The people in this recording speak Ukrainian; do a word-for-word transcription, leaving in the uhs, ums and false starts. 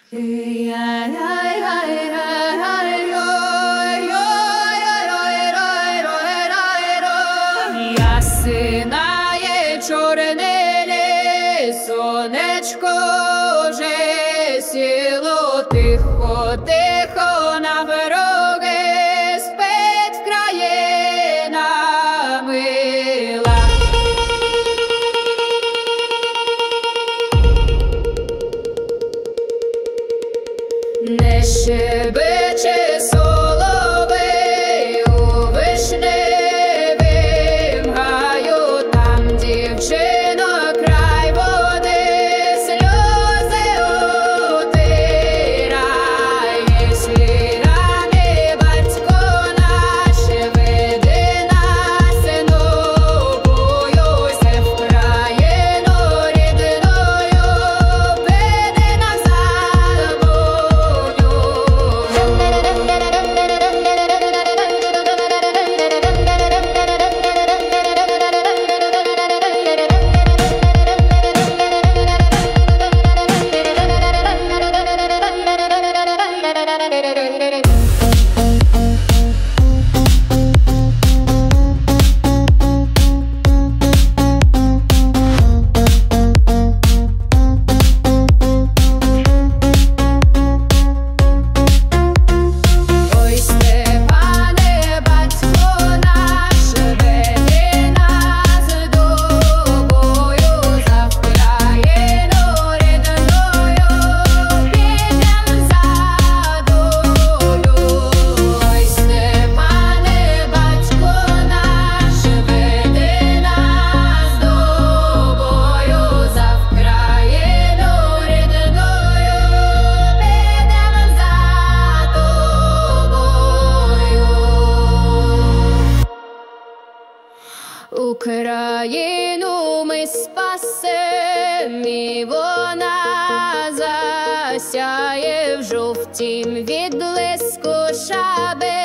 Ясинає чорне ліс, сонечко вже сіло, тихо, тихо навкруги спить країна мила. Не щебече соловей у вишневім гаю, там дівчино край води сльози утирає. Єслі рани батько наш веде нас новою се в країну рідною, веде нас за Україну ми спасем, і вона засяє в жовтім відблиску шаби.